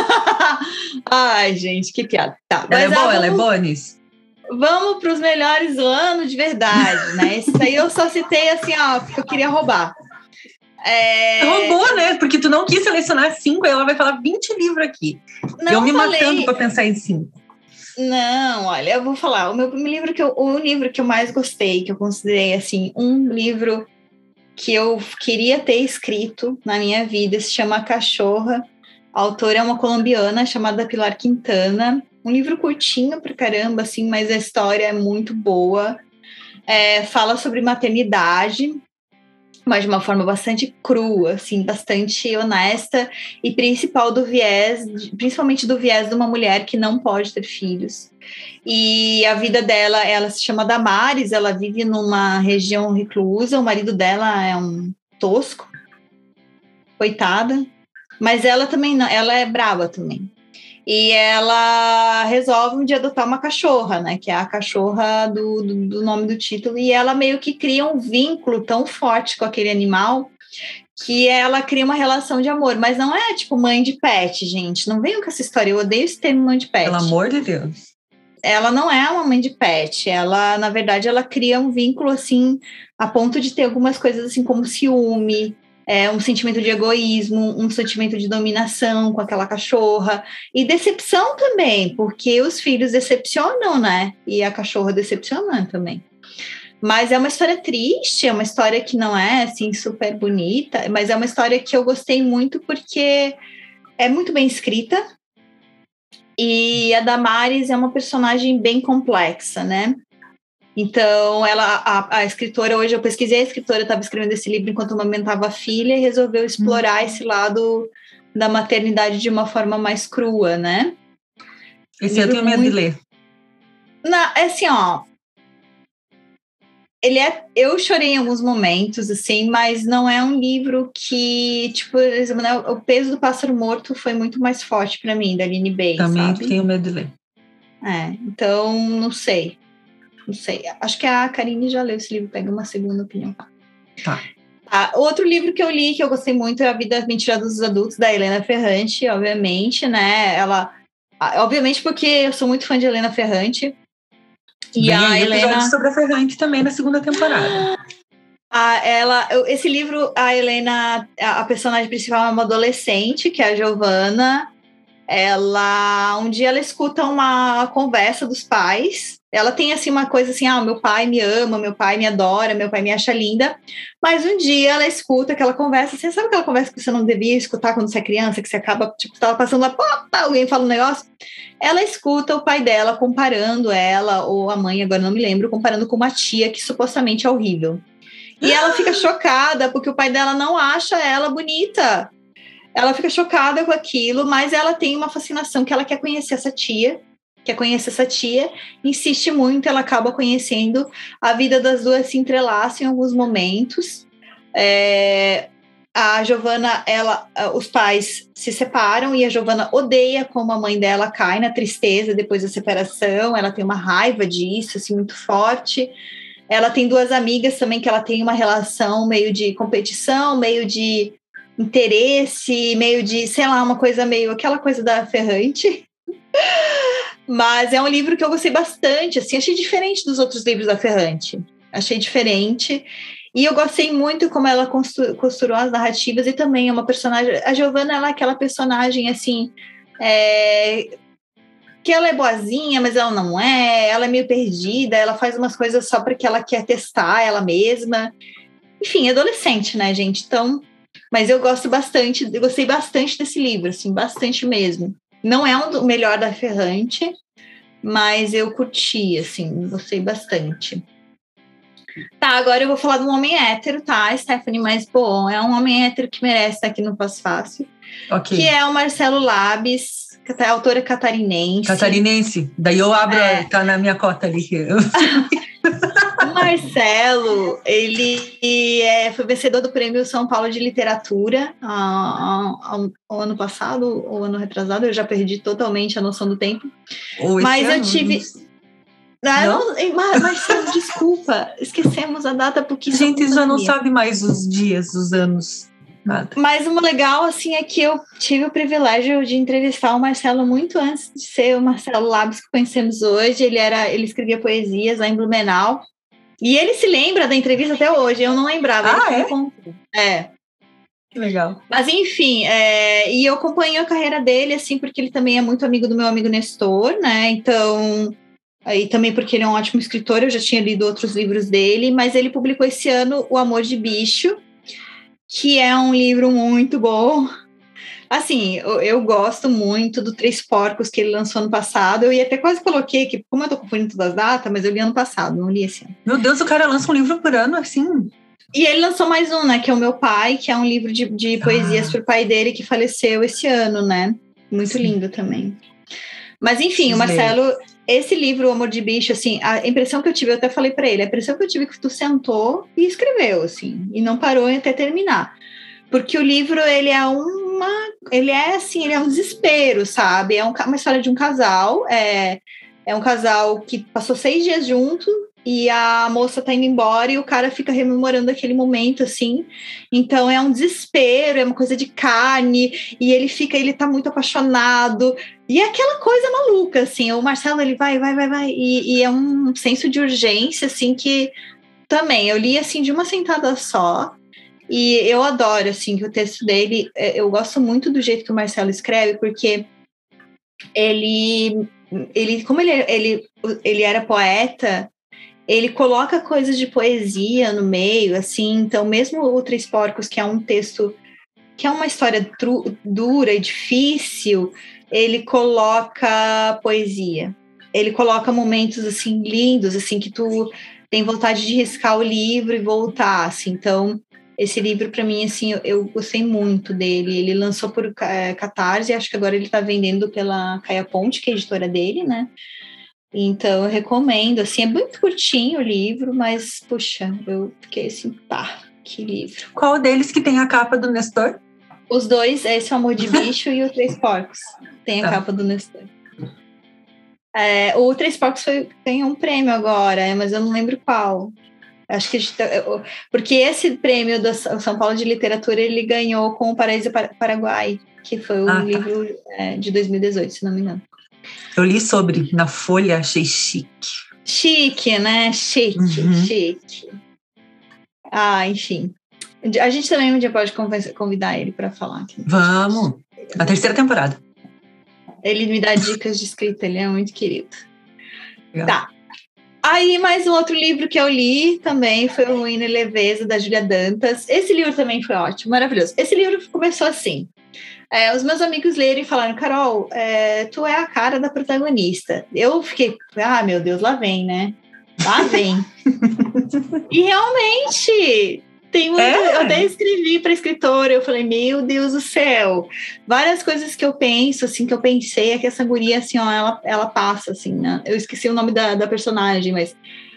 Ai, gente, que piada. Tá, ela mas, é boa, ah, vamos... ela é boa nisso. Vamos para os melhores do ano de verdade, né? Isso aí eu só citei assim, ó, porque eu queria roubar. É... Roubou, né? Porque tu não quis selecionar cinco, e ela vai falar vinte livros aqui. Não eu me falei... matando para pensar em cinco. Não, olha, eu vou falar. O meu livro que eu, o livro que eu mais gostei, que eu considerei assim um livro que eu queria ter escrito na minha vida, se chama A Cachorra. A autora é uma colombiana chamada Pilar Quintana. Um livro curtinho pra caramba, assim, mas a história é muito boa. É, fala sobre maternidade, mas de uma forma bastante crua, assim, bastante honesta e principal do viés, principalmente do viés de uma mulher que não pode ter filhos. E a vida dela, ela se chama Damares, ela vive numa região reclusa, o marido dela é um tosco, coitada, mas ela também não, ela é brava também. E ela resolve um dia adotar uma cachorra, né? Que é a cachorra do, do, do nome do título. E ela meio que cria um vínculo tão forte com aquele animal que ela cria uma relação de amor. Mas não é tipo mãe de pet, gente. Não venham com essa história. Eu odeio esse termo mãe de pet. Pelo amor de Deus. Ela não é uma mãe de pet. Ela, na verdade, ela cria um vínculo, assim, a ponto de ter algumas coisas, assim, como ciúme, É, um sentimento de egoísmo, um sentimento de dominação com aquela cachorra e decepção também, porque os filhos decepcionam, né? E a cachorra decepciona também. Mas é uma história triste, é uma história que não é, assim, super bonita, mas é uma história que eu gostei muito porque é muito bem escrita e a Damares é uma personagem bem complexa, né? Então, ela, a, a escritora, hoje eu pesquisei, a escritora estava escrevendo esse livro enquanto amamentava a filha e resolveu explorar uhum. esse lado da maternidade de uma forma mais crua, né? Esse eu tenho medo muito... de ler. Não, é assim, ó, ele é, eu chorei em alguns momentos, assim, mas não é um livro que, tipo, por exemplo, né, o Peso do Pássaro Morto foi muito mais forte para mim, da Aline Bay, Também sabe? tenho medo de ler. É, então, não sei. Não sei, acho que a Karine já leu esse livro, pega uma segunda opinião. Tá. Ah, outro livro que eu li, que eu gostei muito, é A Vida Mentira dos Adultos, da Helena Ferrante, obviamente, né? Ela, obviamente porque eu sou muito fã de Helena Ferrante. E Bem, a Helena... sobre a Ferrante também na segunda temporada. Ah, ela, esse livro, a Helena, a personagem principal é uma adolescente, que é a Giovanna. Ela, um dia ela escuta uma conversa dos pais. Ela tem assim uma coisa assim, ah, meu pai me ama, meu pai me adora, meu pai me acha linda. Mas um dia ela escuta aquela conversa, você sabe aquela conversa que você não devia escutar quando você é criança, que você acaba, tipo, estava passando lá, pô, alguém fala um negócio. Ela escuta o pai dela comparando ela, ou a mãe, agora não me lembro, comparando com uma tia que supostamente é horrível. E ela fica chocada porque o pai dela não acha ela bonita. Ela fica chocada com aquilo, mas ela tem uma fascinação que ela quer conhecer essa tia, quer conhecer essa tia, insiste muito, ela acaba conhecendo, a vida das duas se entrelaça em alguns momentos. É, a Giovanna, ela, os pais se separam e a Giovanna odeia como a mãe dela cai na tristeza depois da separação, ela tem uma raiva disso, assim, muito forte. Ela tem duas amigas também que ela tem uma relação meio de competição, meio de interesse, meio de, sei lá, uma coisa meio, aquela coisa da Ferrante. Mas é um livro que eu gostei bastante, assim, achei diferente dos outros livros da Ferrante. Achei diferente. E eu gostei muito como ela costurou as narrativas e também é uma personagem... A Giovanna, ela é aquela personagem, assim... É, que ela é boazinha, mas ela não é. Ela é meio perdida. Ela faz umas coisas só porque ela quer testar ela mesma. Enfim, adolescente, né, gente? Então... Mas eu gosto bastante... Eu gostei bastante desse livro, assim. Bastante mesmo. Não é um, o melhor da Ferrante, mas eu curti, assim. Gostei bastante. Tá, agora eu vou falar de um homem hétero, tá, Stephanie? Mas, bom, é um homem hétero que merece estar aqui no Passo Fácil. Ok. Que é o Marcelo Labes, autora catarinense. Catarinense. Daí eu abro, é. Tá na minha cota ali. O Marcelo, ele é, foi vencedor do Prêmio São Paulo de Literatura ao ano passado, ou ano retrasado, eu já perdi totalmente a noção do tempo. Ou Mas ano, eu tive... Não? Não, Marcelo, desculpa, esquecemos a data porque a gente já não sabe mais os dias, os anos, nada. Mas o legal, assim, é que eu tive o privilégio de entrevistar o Marcelo muito antes de ser o Marcelo Labes que conhecemos hoje. Ele era, ele escrevia poesias lá em Blumenau e ele se lembra da entrevista até hoje. Eu não lembrava. Ah, é? É. Que legal. Mas enfim, é, e eu acompanho a carreira dele, assim, porque ele também é muito amigo do meu amigo Nestor, né? Então aí também porque ele é um ótimo escritor, eu já tinha lido outros livros dele, mas ele publicou esse ano O Amor de Bicho, que é um livro muito bom. Assim, eu, eu gosto muito do Três Porcos que ele lançou ano passado, eu ia até quase coloquei, que como eu tô confundindo todas as datas, mas eu li ano passado, não li esse ano. Meu Deus, o cara lança um livro por ano, assim... E ele lançou mais um, né, que é O Meu Pai, que é um livro de, de poesias ah. pro pai dele, que faleceu esse ano, né? Muito Sim. lindo também. Mas enfim, Sim. o Marcelo... Esse livro, O Amor de Bicho, assim, a impressão que eu tive, eu até falei para ele, a impressão que eu tive é que tu sentou e escreveu, assim, e não parou até terminar. Porque o livro, ele é uma... Ele é, assim, ele é um desespero, sabe? É um, uma história de um casal, é, é um casal que passou seis dias junto e a moça tá indo embora e o cara fica rememorando aquele momento, assim. Então, é um desespero, é uma coisa de carne, e ele fica, ele tá muito apaixonado... E é aquela coisa maluca, assim, o Marcelo, ele vai, vai, vai, vai, e, e é um senso de urgência, assim, que também, eu li, assim, de uma sentada só, e eu adoro, assim, que o texto dele, eu gosto muito do jeito que o Marcelo escreve, porque ele, ele como ele, ele, ele era poeta, ele coloca coisas de poesia no meio, assim, então mesmo o Três Porcos, que é um texto, que é uma história tru, dura e difícil, ele coloca poesia, ele coloca momentos, assim, lindos, assim, que tu tem vontade de riscar o livro e voltar, assim, então, esse livro, para mim, assim, eu, eu gostei muito dele, ele lançou por é, Catarse, acho que agora ele tá vendendo pela Caia Ponte, que é a editora dele, né, então eu recomendo, assim, é muito curtinho o livro, mas, puxa, eu fiquei assim, pá, que livro. Qual deles que tem a capa do Nestor? Os dois, esse é O Amor de Bicho e o Três Porcos. Tem a tá. capa do Nestor. É, o Três Porcos foi, tem um prêmio agora, mas eu não lembro qual. Acho que tá, porque esse prêmio do São Paulo de Literatura ele ganhou com o Paraíso Paraguai, que foi o ah, livro tá. é, de dois mil e dezoito, se não me engano. Eu li sobre na Folha, achei chique. Chique, né? Chique, uhum. chique. Ah, enfim. A gente também um dia pode convidar ele para falar aqui. Vamos! Na terceira temporada. Ele me dá dicas de escrita, ele é muito querido. Legal. Tá. Aí, mais um outro livro que eu li também foi o Hino e Leveza, da Júlia Dantas. Esse livro também foi ótimo, maravilhoso. Esse livro começou assim. É, os meus amigos leram e falaram, Carol, é, tu é a cara da protagonista. Eu fiquei, ah, meu Deus, lá vem, né? Lá vem. E realmente... Tem muito, é. Eu até escrevi para a escritora, eu falei, meu Deus do céu, várias coisas que eu penso, assim, que eu pensei, é que essa guria, assim, ó, ela, ela passa, assim, né? Eu esqueci o nome da, da personagem, mas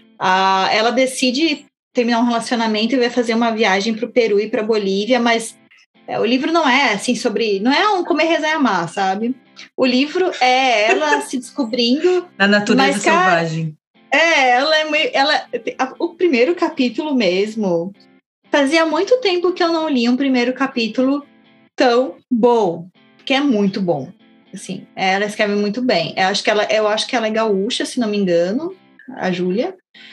uh, ela decide terminar um relacionamento e vai fazer uma viagem para o Peru e para a Bolívia, mas É, o livro não é assim sobre... Não é um comer, rezar e amar, sabe? O livro é ela se descobrindo... Na natureza mas, cara, selvagem. É, ela é meio... Ela, o primeiro capítulo mesmo... Fazia muito tempo que eu não li um primeiro capítulo tão bom. Que é muito bom. Assim, ela escreve muito bem. Eu acho que ela, eu acho que ela é gaúcha, se não me engano, a Júlia.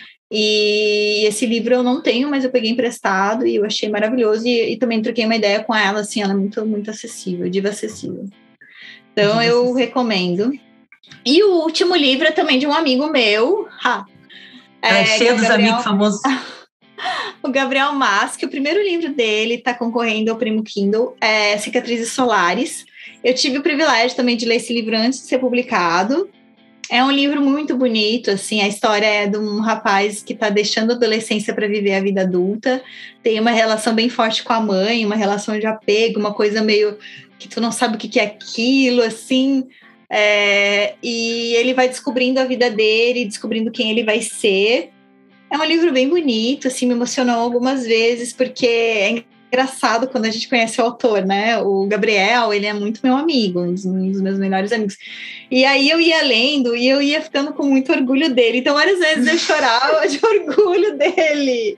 E esse livro eu não tenho, mas eu peguei emprestado e eu achei maravilhoso. E, e também troquei uma ideia com ela, assim, ela é muito, muito acessível, diva acessível. Então Diva eu acessível. recomendo. E o último livro é também de um amigo meu. Ha, ela é, é cheia dos Gabriel... amigos famosos. O Gabriel Mas, que o primeiro livro dele está concorrendo ao Prêmio Kindle, é Cicatrizes Solares. Eu tive o privilégio também de ler esse livro antes de ser publicado. É um livro muito bonito, assim, a história é de um rapaz que está deixando a adolescência para viver a vida adulta, tem uma relação bem forte com a mãe, uma relação de apego, uma coisa meio que tu não sabe o que é aquilo, assim, é... e ele vai descobrindo a vida dele, descobrindo quem ele vai ser. É um livro bem bonito, assim, me emocionou algumas vezes, porque é engraçado quando a gente conhece o autor, né? O Gabriel, ele é muito meu amigo, um dos, um dos meus melhores amigos. E aí eu ia lendo e eu ia ficando com muito orgulho dele. Então, várias vezes eu chorava de orgulho dele.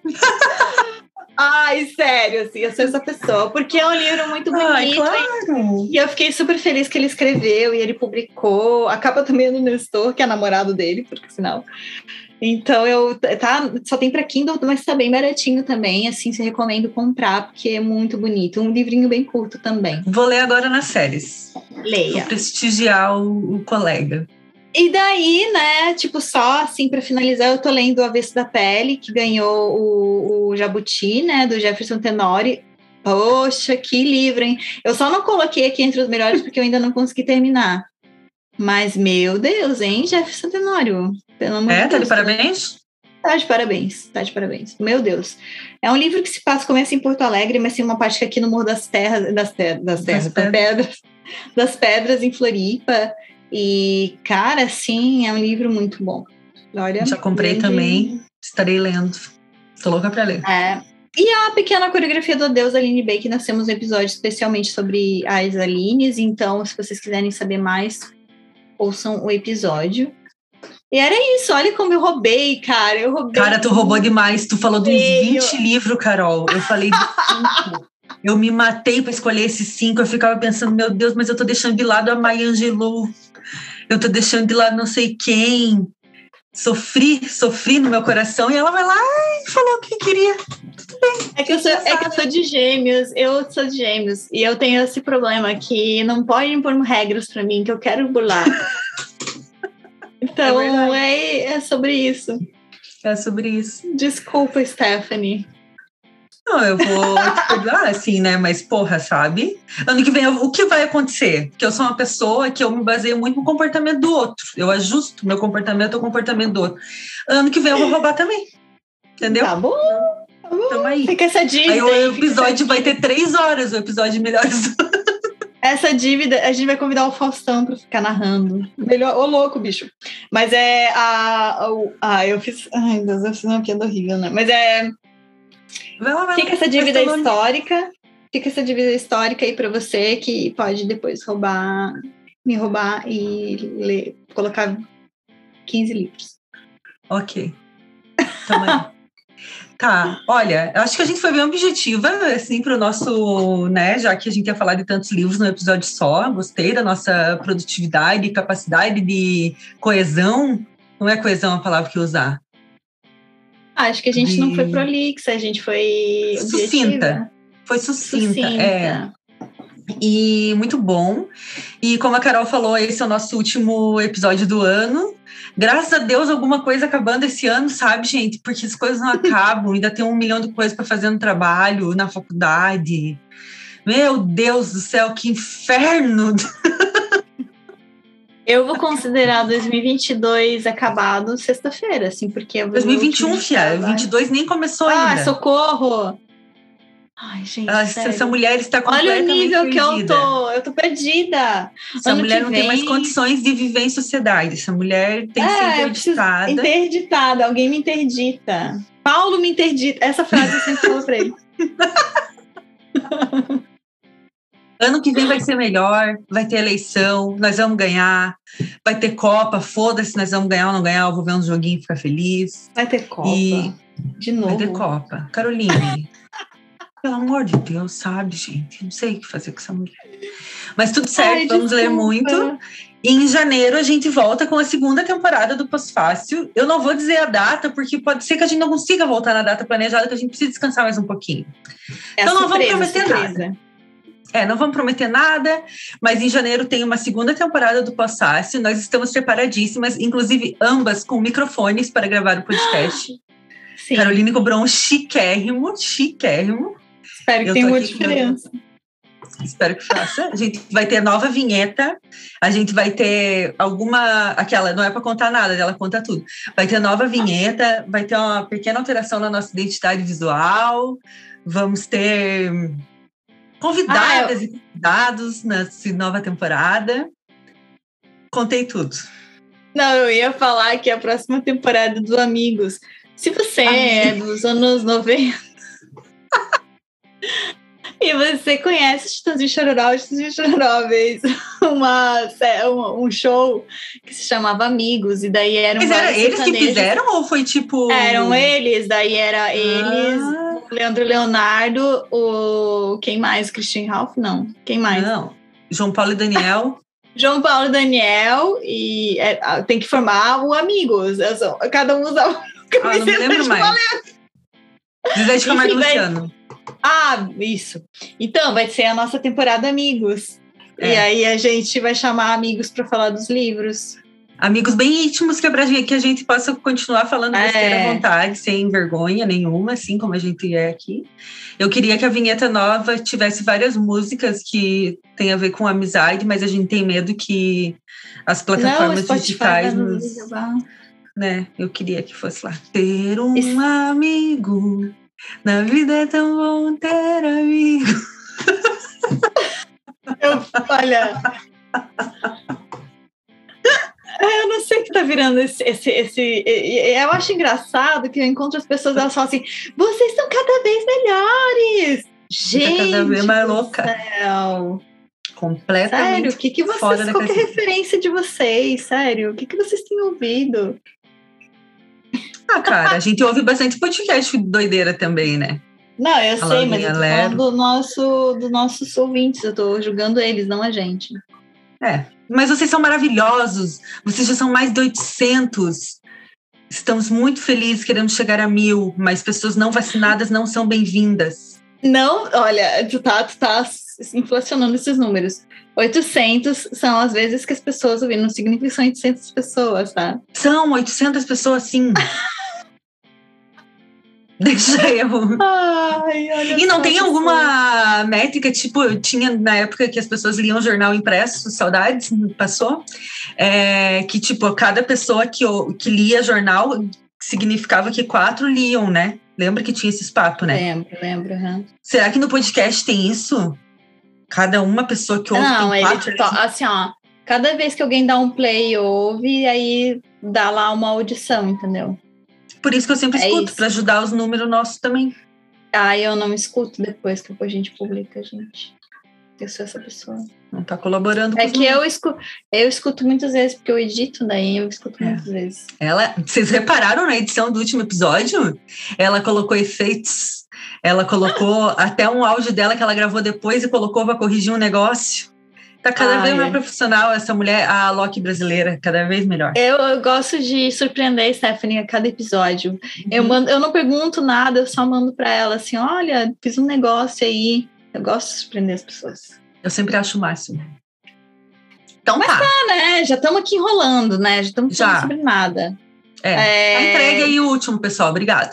Ai, sério, assim, eu sou essa pessoa. Porque é um livro muito bonito. Ai, claro. E eu fiquei super feliz que ele escreveu e ele publicou. A capa também é do Nestor, que é namorado dele, porque sinal... Então, eu, tá, só tem para Kindle, mas tá bem baratinho também, assim, se recomendo comprar, porque é muito bonito. Um livrinho bem curto também. Vou ler agora nas séries. Leia. Vou prestigiar o, o colega. E daí, né, tipo, só assim, para finalizar, eu tô lendo O Avesso da Pele, que ganhou o, o Jabuti, né, do Jefferson Tenori. Poxa, que livro, hein? Eu só não coloquei aqui entre os melhores porque eu ainda não consegui terminar. Mas, meu Deus, hein, Jefferson Tenório? Pelo amor é, de Deus. Tá de parabéns? Tá de parabéns, tá de parabéns. Meu Deus. É um livro que se passa, começa em Porto Alegre, mas tem uma parte que é aqui no Morro das Terras, das, ter, das Terras, das pedras. pedras, das pedras em Floripa. E, cara, assim, é um livro muito bom. Olha, já comprei livro... também, estarei lendo. Tô louca pra ler. É. E a pequena coreografia do Adeus, Aline Bay, que nós temos um episódio especialmente sobre as Alines. Então, se vocês quiserem saber mais, ouçam o episódio. E era isso, olha como eu roubei, cara. Eu roubei. Cara, tu roubou demais. Tu falou de uns vinte livros, Carol. Eu falei de cinco. Eu me matei para escolher esses cinco. Eu ficava pensando, meu Deus, mas eu tô deixando de lado a Maya Angelou. Eu tô deixando de lado não sei quem. Sofri, sofri no meu coração. E ela vai lá e falou o que queria. Tudo bem. É que, eu sou, é que eu sou de gêmeos. Eu sou de gêmeos. E eu tenho esse problema que não pode impor regras para mim, que eu quero burlar. Então, é, é, é sobre isso. É sobre isso. Desculpa, Stephanie. Não, eu vou te perdoar, assim, né? Mas, porra, sabe? Ano que vem, o que vai acontecer? Porque eu sou uma pessoa que eu me baseio muito no comportamento do outro. Eu ajusto meu comportamento ao comportamento do outro. Ano que vem eu vou roubar também. Entendeu? Tá bom. Tá bom. Então, aí. Fica essa dívida. Aí o episódio vai ter três horas, o episódio de melhores. Essa dívida, a gente vai convidar o Faustão para ficar narrando. Melhor, ô louco, bicho. Mas é a, a, a eu fiz, ai Deus, eu fiz uma piada horrível, né? Mas é vai lá, vai fica lá, essa dívida histórica, fica essa dívida histórica aí para você que pode depois roubar, me roubar e ler, colocar quinze livros. Ok. Também. Tá, olha, acho que a gente foi bem objetiva, assim, para o nosso, né, já que a gente ia falar de tantos livros no episódio só, gostei da nossa produtividade, capacidade de coesão, não é coesão a palavra que usar? Acho que a gente de... não foi prolixa, a gente foi sucinta, objetiva. foi sucinta, sucinta. é. E muito bom. E como a Carol falou, esse é o nosso último episódio do ano. Graças a Deus, alguma coisa acabando esse ano, sabe, gente? Porque as coisas não acabam. Ainda tem um milhão de coisas para fazer no trabalho, na faculdade. Meu Deus do céu, que inferno! Eu vou considerar dois mil e vinte e dois acabado sexta-feira, assim, porque... dois mil e vinte e um, fia. vinte e dois nem começou ah, ainda. Ah, socorro! Ai, gente, ah, sério. Essa mulher está completamente perdida. Olha o nível perdida. que eu tô. Eu tô perdida. Essa ano mulher não vem... tem mais condições de viver em sociedade. Essa mulher tem que é, ser interditada. Interditada. Alguém me interdita. Paulo me interdita. Essa frase eu sempre falo pra ele. Ano que vem vai ser melhor, vai ter eleição, nós vamos ganhar, vai ter Copa, foda-se, nós vamos ganhar ou não ganhar, eu vou ver uns joguinhos e ficar feliz. Vai ter Copa, e de novo. Vai ter Copa. Caroline, pelo amor de Deus, sabe, gente? Não sei o que fazer com essa mulher. Mas tudo certo, Ai, vamos desculpa. ler muito. E em janeiro a gente volta com a segunda temporada do Pós-Fácil. Eu não vou dizer a data, porque pode ser que a gente não consiga voltar na data planejada, que a gente precisa descansar mais um pouquinho. É então não surpresa, vamos prometer surpresa. nada. É, não vamos prometer nada, mas em janeiro tem uma segunda temporada do Pós-Fácil. Nós estamos preparadíssimas, inclusive ambas com microfones para gravar o podcast. Sim. Caroline cobrou um chiquérrimo, chiquérrimo. Espero que tenha uma diferença. Com... Espero que faça. A gente vai ter nova vinheta, a gente vai ter alguma... Aquela, não é para contar nada, ela conta tudo. Vai ter nova vinheta, vai ter uma pequena alteração na nossa identidade visual, vamos ter... convidadas ah, eu... e convidados nessa nova temporada. Contei tudo. Não, eu ia falar que a próxima temporada do Amigos, se você Amigos. é dos anos noventa e você conhece Chitãozinho Chororó, Chitãozinho Chororó fez uma, um show que se chamava Amigos, e daí eram Mas era eles que fizeram ou foi tipo... Eram eles, daí era ah. eles... Leandro Leonardo, o... Quem mais? Christian Ralph? Não. Quem mais? Não. João Paulo e Daniel. João Paulo e Daniel. E é, tem que formar o Amigos. Sou, cada um usa... Ah, não me lembro mais. Zezé de Camargo e Luciano. Ah, isso. Então, vai ser a nossa temporada Amigos. É. E aí a gente vai chamar amigos para falar dos livros. Amigos bem íntimos, que, é pra gente, que a gente possa continuar falando besteira é. à vontade, sem vergonha nenhuma, assim como a gente é aqui. Eu queria que a vinheta nova tivesse várias músicas que tem a ver com amizade, mas a gente tem medo que as plataformas não, digitais nos... Né? Eu queria que fosse lá. Ter um Isso. amigo, na vida é tão bom ter amigo. Eu, olha... Eu não sei o que tá virando esse, esse, esse... Eu acho engraçado que eu encontro as pessoas, elas falam assim, vocês estão cada vez melhores! Gente, cada vez mais louca. Céu. Completamente. Sério, o que que vocês... Qual que é a referência de vocês? Sério, o que que vocês têm ouvido? Ah, cara, a gente ouve bastante podcast doideira também, né? Não, eu sei, mas eu tô falando do nosso, dos nossos ouvintes, eu tô julgando eles, não a gente. É, mas vocês são maravilhosos, vocês já são mais de oitocentos. Estamos muito felizes, queremos chegar a mil, mas pessoas não vacinadas não são bem-vindas. Não, olha, tu tá, tu tá inflacionando esses números. oitocentos são as vezes que as pessoas ouvem, não significa que são oitocentas pessoas, tá? São oitocentas pessoas, sim. Deixa eu. Ai, olha e não tem só. alguma métrica, tipo, tinha na época que as pessoas liam jornal impresso, saudades, passou, é, que tipo, cada pessoa que, que lia jornal significava que quatro liam, né? Lembra que tinha esses papos, né? Lembro, lembro. Uhum. Será que no podcast tem isso? Cada uma pessoa que ouve não, tem quatro? Ele, assim, ó, cada vez que alguém dá um play e ouve, aí dá lá uma audição, entendeu? Por isso que eu sempre é escuto, para ajudar os números nossos também. Ah, eu não escuto depois que a gente publica, gente. Eu sou essa pessoa. Não tá colaborando com É que eu escuto, eu escuto muitas vezes, porque eu edito, daí eu escuto é. muitas vezes. Ela, vocês repararam na edição do último episódio? Ela colocou efeitos, ela colocou até um áudio dela que ela gravou depois e colocou para corrigir um negócio. Tá cada ah, vez mais é. profissional essa mulher, a Loki brasileira, cada vez melhor. Eu, eu gosto de surpreender a Stephanie a cada episódio. Uhum. Eu, mando, eu não pergunto nada, eu só mando para ela assim, olha, fiz um negócio aí. Eu gosto de surpreender as pessoas. Eu sempre acho o máximo. Então Mas tá. tá, né? Já estamos aqui enrolando, né? Já estamos falando sobre nada. É. é... Tá entregue aí o último, pessoal. Obrigada.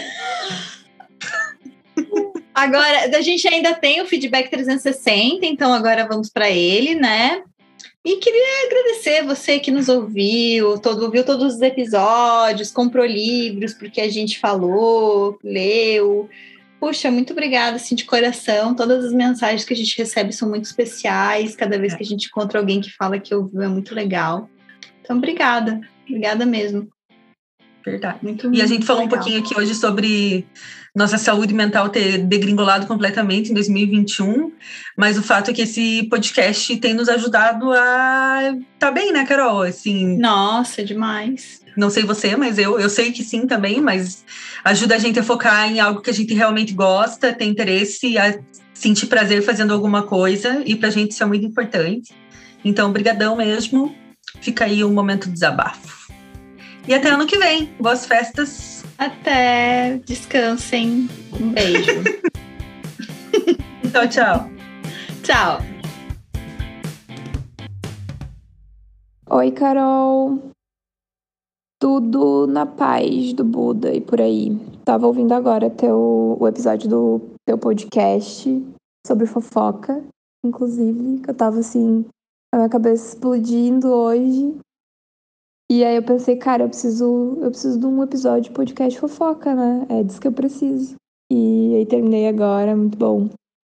Agora, a gente ainda tem o feedback trezentos e sessenta, então agora vamos para ele, né? E queria agradecer você que nos ouviu, todo, ouviu todos os episódios, comprou livros porque a gente falou, leu. Puxa, muito obrigada, assim, de coração. Todas as mensagens que a gente recebe são muito especiais. Cada vez que a gente encontra alguém que fala que ouviu, é muito legal. Então, obrigada. Obrigada mesmo. Verdade. Muito, e a gente falou legal. um pouquinho aqui hoje sobre nossa saúde mental ter degringolado completamente em dois mil e vinte e um, mas o fato é que esse podcast tem nos ajudado a tá bem, né, Carol? Assim, nossa, demais. Não sei você, mas eu, eu sei que sim também, mas ajuda a gente a focar em algo que a gente realmente gosta, tem interesse, a sentir prazer fazendo alguma coisa, e pra gente isso é muito importante. Então, brigadão mesmo. Fica aí um momento de desabafo. E até ano que vem. Boas festas. Até. Descansem. Um beijo. Tchau, tchau. Tchau. Oi, Carol. Tudo na paz do Buda e por aí. Tava ouvindo agora teu, o episódio do teu podcast sobre fofoca, inclusive, que eu tava assim, a minha cabeça explodindo hoje. E aí eu pensei, cara, eu preciso, eu preciso de um episódio de podcast fofoca, né? É disso que eu preciso. E aí terminei agora, muito bom.